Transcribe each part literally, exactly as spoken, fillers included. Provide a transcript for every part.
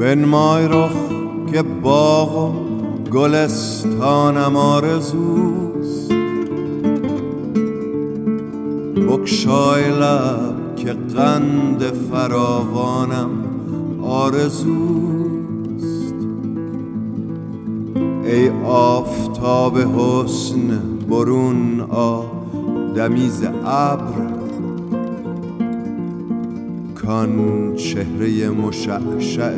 بنمای رخ که باغ و گلستانم آرزوست، بگشای لب که قند فراوانم آرزوست. ای آفتاب حسن برون آ دمی ز ابر، کان چهره مشعشع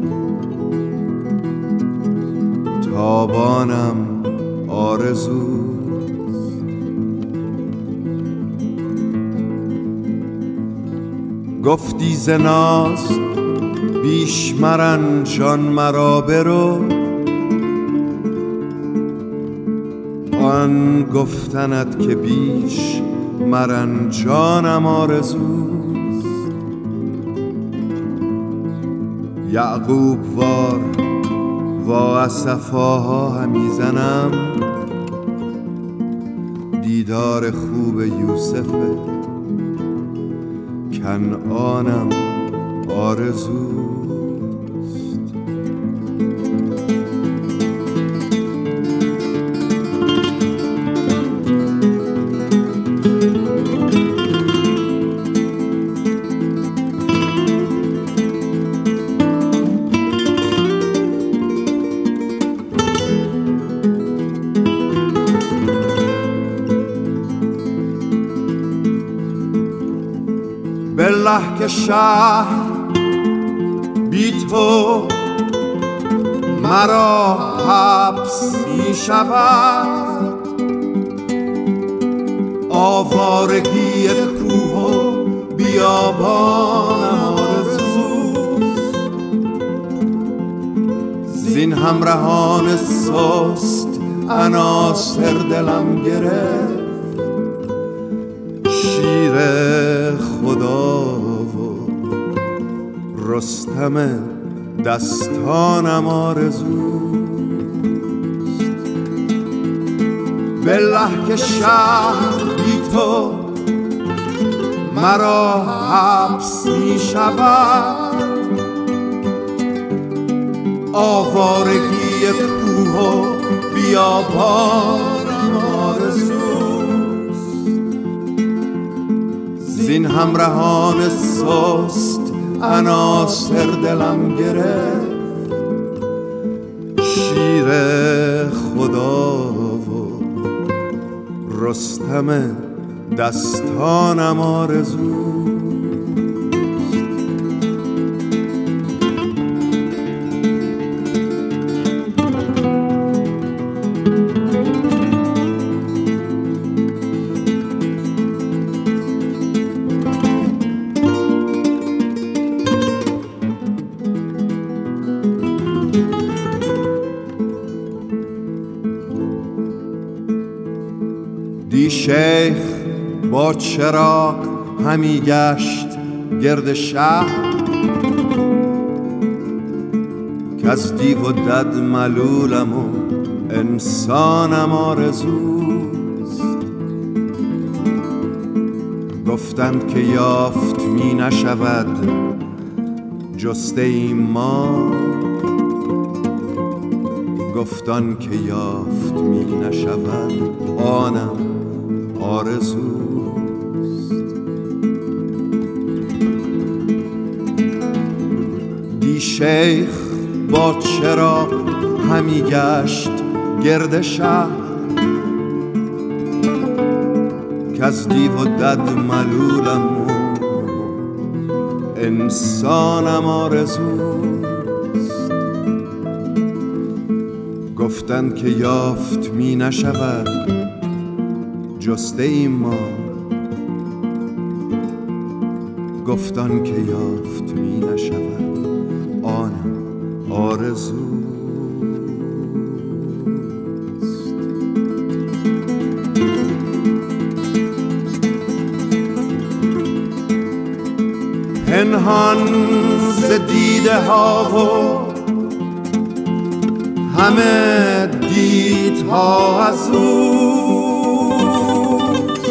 تابانم آرزوست. گفتی ز ناز بیش مرنجان مرا برو، آن گفتنت که بیش مرنجانم آرزوست. یعقوب وار وا از صفاها همی زنم، دیدار خوب یوسف کنعانم آرزوست. بالله که شهر بی تو مرا حبس می شود، آوارگی کوه و بیابانم آرزوست. زین همراهان سست عناصر دلم گرفت، شیر خدا و رستم دستانم آرزوست. بالله که شهر بی تو مرا حبس می شود، آوارگی کوه و بیابانم آرزوست. زین همراهان سست عناصر دلم گرفت، شیر خدا و رستم دستانم آرزوست. دی شیخ با چراغ همی گشت گرد شهر، که از دیو و دد ملولم و انسانم آرزوست. گفتند که یافت می نشود جسته ایم ما، گفتان که یافت می نشود آنم آرزوست. دی شیخ با چراغ همی گشت گرد شهر، که از دیو و دد ملولم و انسانم آرزوست. گفتند که یافت می نشود جسته ایم ما، گفتان که یافت می نشود آنم آرزوست. پنهان ز دیده ها و همه دیدها از اوست،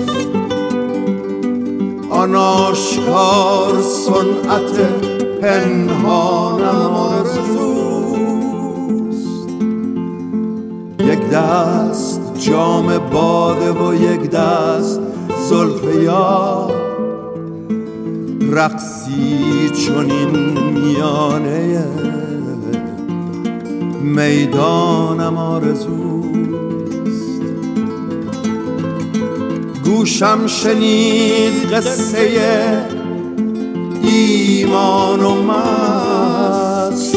آن آشکار صنعت پنهانم آرزوست. آرزوست. یک دست جام باده و یک دست زلف یار، رقصی چنین میانه میدانم آرزوست. گوشم شنید قصه ایمان و مست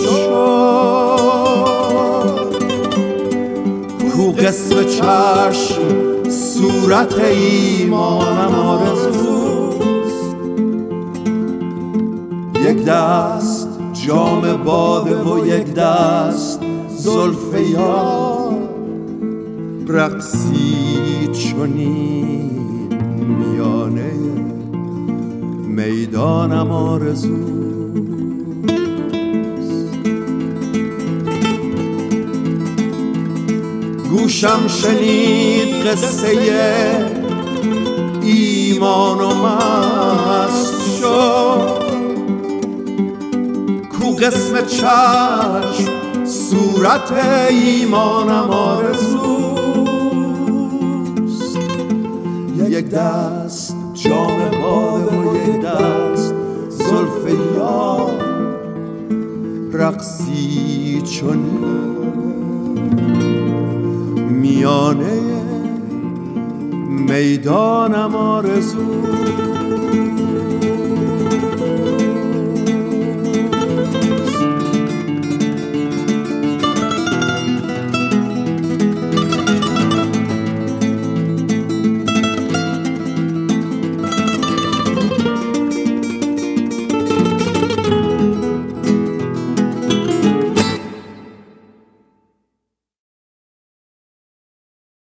شد، کو قسم چشم صورت ایمانم آرزوست. یک دست جام باده و یک دست زلف یار، رقصی چنین میانه میدانم آرزوست. گوشم شنید قصه ایمان و مست شد، کو قسم چشم صورت ایمانم آرزوست. یک دست جام باده و یک دست زلف یار، رقصی چنین میانه میدانم آرزوست.